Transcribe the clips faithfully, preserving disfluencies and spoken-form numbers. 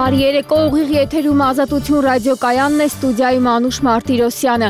Բարի երեկո, ուղիղ եթերում Ազատություն ռադիոկայանն է, ստուդիայում Անուշ Մարտիրոսյանը։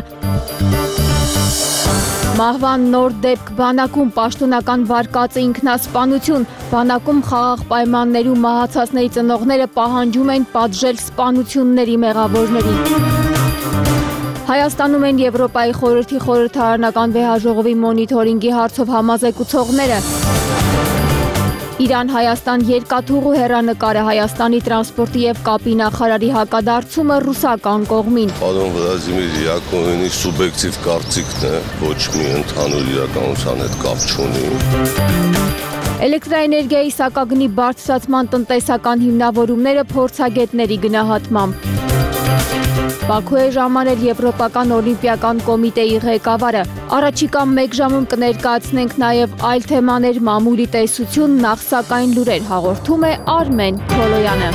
Մահվան նոր դեպք բանակում, պաշտոնական վարկածը ինքնասպանություն, բանակում խաղաղ պայմաններում մահացածների ծնողները պահանջում են պատժել սպանությունների մեղավորներին։ Հայաստանում են Եվրոպայի խորհրդի խորհրդարանական վեհաժողովի մոնիթորինգի հարցով համազեկուցողները։ Իրան-Հայաստան երկաթուղու հեռանկարը, Հայաստանի տրանսպորտի և կապի նախարարի հակադարձումը ռուսական կողմին։ Պարոն Վլադիմիր Յակոմյանի սուբյեկտիվ կարծիքն է, ոչ մի ընդհանուր իրականության հետ կապ չունի։ Էլեկտրաէներգիայի սակագնի բարձրացման տնտեսական հիմնավորումները փորձագետների գնահատմամբ։ Բաքու է ժամանել Եվրոպական օլիմպիական կոմիտեի ղեկավարը։ Առաջիկա մեկ ժամում կներկայացնենք նաև այլ թեմաներ, մամուլի տեսություն, նախ սակայն լուրեր հաղորդում է Արմեն Քոլոյանը։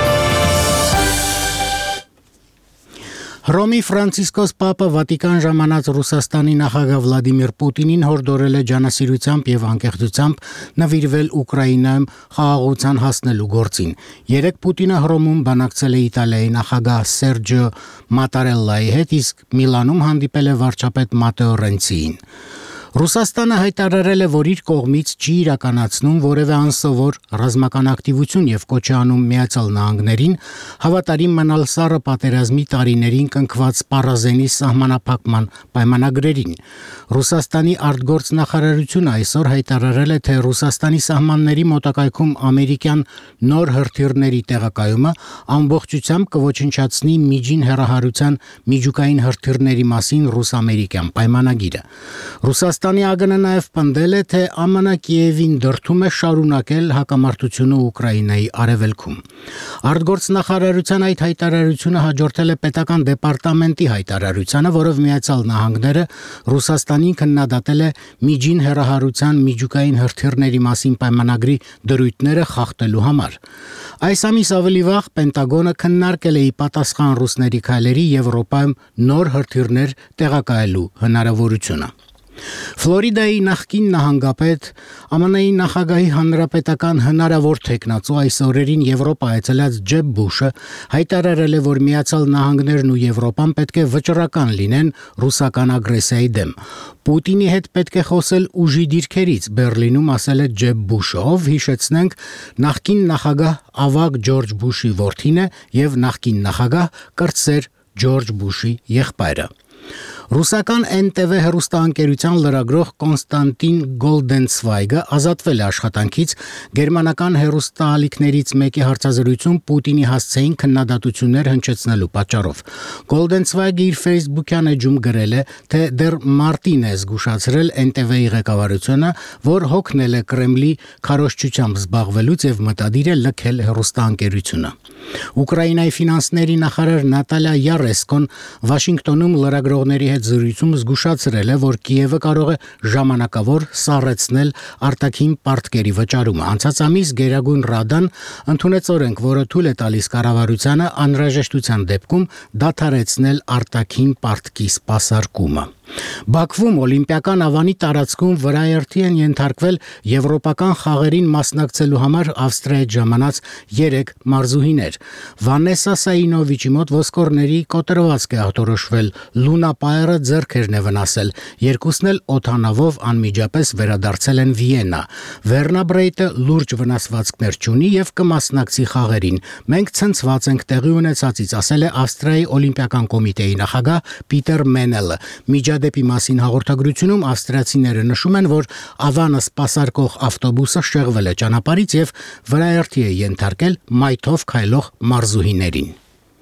Հռոմի Ֆրանցիսկոս Պապը Վատիկան ժամանած Ռուսաստանի նախագահ Վլադիմիր Պուտինին հորդորել է ջանասիրությամբ և անկեղծությամբ նվիրվել Ուկրաինայում խաղաղության հասնելու գործին։ Երեկ Պուտինը Հռոմում բանակցել է Իտալիայի նախագահ Սերջիո Մատարելլայի հետ, իսկ Միլանում հանդիպել է վարչապետ Մատեո Ռենցիին։ Ռուսաստանը հայտարարել է, որ իր կողմից չի իրականացնում որևէ անսովոր ռազմական ակտիվություն և կոչ է անում Միացյալ Նահանգներին հավատարիմ մնալ սառը պատերազմի տարիներին կնքված Պարազենի սահմանափակման պայմանագրերին։ Ռուսաստանի արտգործնախարարությունը այսօր հայտարարել է, թե Ռուսաստանի սահմանների մոտակայքում ամերիկյան նոր հրթիռների տեղակայումը ամբողջությամբ կոչնչացնի միջին հեռահարության միջուկային հրթիռների մասին ռուս-ամերիկյան պայմանագիրը։ Ռուսաստանի ԱԳՆ-ը նաև պնդել է, թե ԱՄՆ Կիևին դրդում է շարունակել հակամարտությունը Ուկրաինայի արևելքում։ Արտգործնախարարության այդ հայտարարությունը հաջորդել է պետական դեպարտամենտի հայտարարությանը, որով Միացյալ Նահանգները Ռուսաստանին քննադատել է միջին հեռահարության միջուկային հրթիռների մասին պայմանագրի դրույթները խախտելու համար։ Այս ամիս ավելի վաղ Պենտագոնը քննարկել է ի պատասխան ռուսների քայլերի Եվրոպայում նոր հրթիռներ տեղակայելու հնարավորությունը։ Ֆլորիդայի նախկին նահանգապետ, ԱՄՆ-ի նախագահի հանրապետական հնարավոր թեկնածու այս օրերին Եվրոպա այցելած Ջեբ Բուշը հայտարարել է, որ Միացյալ Նահանգներն ու Եվրոպան պետք է վճռական լինեն ռուսական ագրեսիայի դեմ։ Պուտինի հետ պետք է խոսել ուժի դիրքերից, Բեռլինում ասել է Ջեբ Բուշը, ով, հիշեցնենք, նախկին նախագահ ավագ Ջորջ Բուշի որդին է և նախկին նախագահ կրտսեր Ջորջ Բուշի եղբայրը։ Ռուսական Էն Տե Վե հեռուստաընկերության լրագրող Կոնստանտին Գոլդենցվայգը ազատվել է աշխատանքից գերմանական հեռուստաալիքներից մեկի հարցազրույցում Պուտինի հասցեին քննադատություններ հնչեցնելու պատճառով։ Գոլդենցվայգը իր Facebook-յան էջում գրել է, թե դեռ մարտին է զգուշացրել Էն Տե Վե-ի ղեկավարությունը, որ հոգնել է Կրեմլի քարոզչությամբ զբաղվելուց և մտադիր է լքել հեռուստաընկերությունը։ Ուկրաինայի ֆինանսների նախարար Նատալիա Յարեսկոն Վաշինգտոնում լրագրողների հետ զրույցում զգուշացրել է, որ Կիևը կարող է ժամանակավոր սառեցնել արտաքին պարտքերի վճարումը։ Անցած ամիս Գերագույն Ռադան ընդունեց օրենք, որը թույլ է տալիս կառավարությանը անհրաժեշտության դեպքում դադարեցնել արտաքին պարտքի սպասարկումը։ Բաքվում օլիմպիական ավանի տարածքում վրայերթի են ենթարկվել եվրոպական խաղերին մասնակցելու համար Ավստրիայից ժամանած երեք մարզուհիներ։ Վանեսա Սայինովիչի մոտ ոսկորների կոտրվածք է ախտորոշվել, Լունա Պայերը ձեռքերն է վնասել, երկուսն էլ օդանավով անմիջապես վերադարձել են Վիեննա։ Վերնա Բրեյտը լուրջ վնասվածքներ չունի և կմասնակցի խաղերին։ Մենք ցնցված ենք տեղի ունեցածից, ասել է Ավստրիայի օլիմպիական կոմիտեի նախագահ Պիտեր Մենելը։ Միջադեպի մասին հաղորդագրությունում ավստրիացիները նշում են, որ ավանը սպասարկող ավտոբուսը շեղվել է ճանապարհից և վրայերթի է ենթարկել մայթով քայլող մարզուհիներին։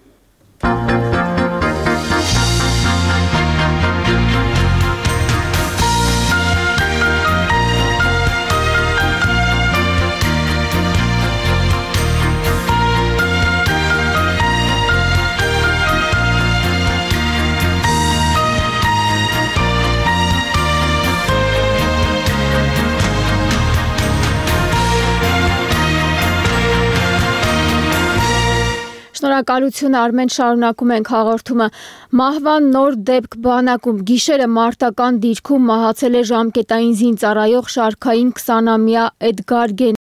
Շնորհակալություն Արմեն, շարունակում ենք հաղորդումը։ Մահվան նոր դեպք բանակում, գիշերը մարտական դիրքում մահացել է ժամկետային զինծառայող շարքային քսանամյա Էդգար